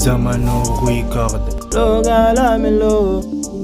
Zamano record. Logan la mélo.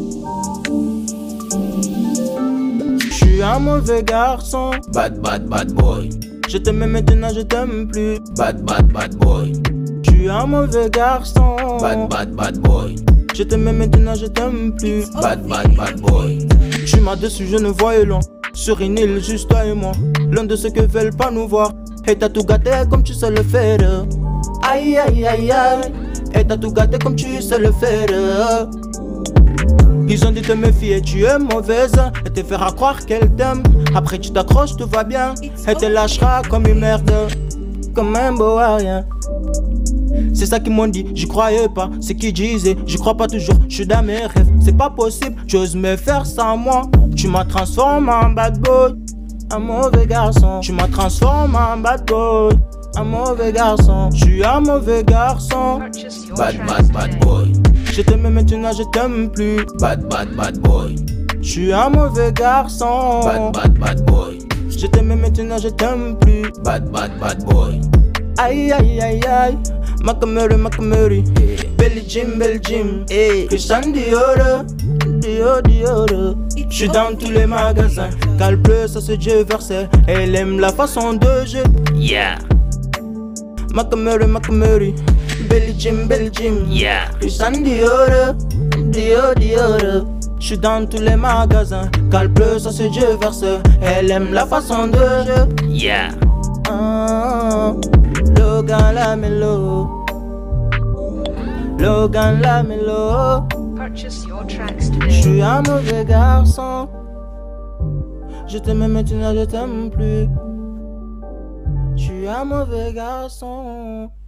J'suis un mauvais garçon. Bad boy. Je t'aimais maintenant je t'aime plus. Bad boy. J'suis un mauvais garçon. Bad boy. Je t'aimais maintenant je t'aime plus. Bad boy. J'suis mal dessus, je ne voyais loin. Sur une île, juste toi et moi. L'un de ceux que veulent pas nous voir. Et t'as tout gâté comme tu sais le faire. Aïe aïe aïe aïe. Et t'as tout gâté comme tu sais le faire. Ils ont dit te méfier, tu es mauvaise. Et te fera croire qu'elle t'aime. Après tu t'accroches, tout va bien. Et te lâchera comme une merde. Comme un beau à rien. C'est ça qu'ils m'ont dit, j'y croyais pas. C'est qu'ils disaient, j'y crois pas toujours. J'suis dans mes rêves, c'est pas possible. Tu oses me faire sans moi. Tu m'as transformé en bad boy. Un mauvais garçon. Tu m'as transformé en bad boy. Un mauvais garçon. J'suis un mauvais garçon. Bad boy. Je t'aimais maintenant je t'aime plus. Bad boy. J'suis un mauvais garçon. Bad boy. Je t'aimais maintenant je t'aime plus. Bad boy. Aïe aïe aïe aïe. Macamuri. Belly Jim. Christian Dior. J'suis dans tous les magasins. Cal bleu, ça c'est Dieu versé. Elle aime la façon de jeu. Yeah. Macamuri. Belly Jim. Yeah. Christian Dior. J'suis dans tous les magasins. Cal bleu, ça c'est Dieu versé. Elle aime la façon de jeu. Yeah. Logan la mélo. Logan la mélo. Purchase your tracks today. J'suis un mauvais garçon. Je t'aimais maintenant je t'aime plus. J'suis un mauvais garçon.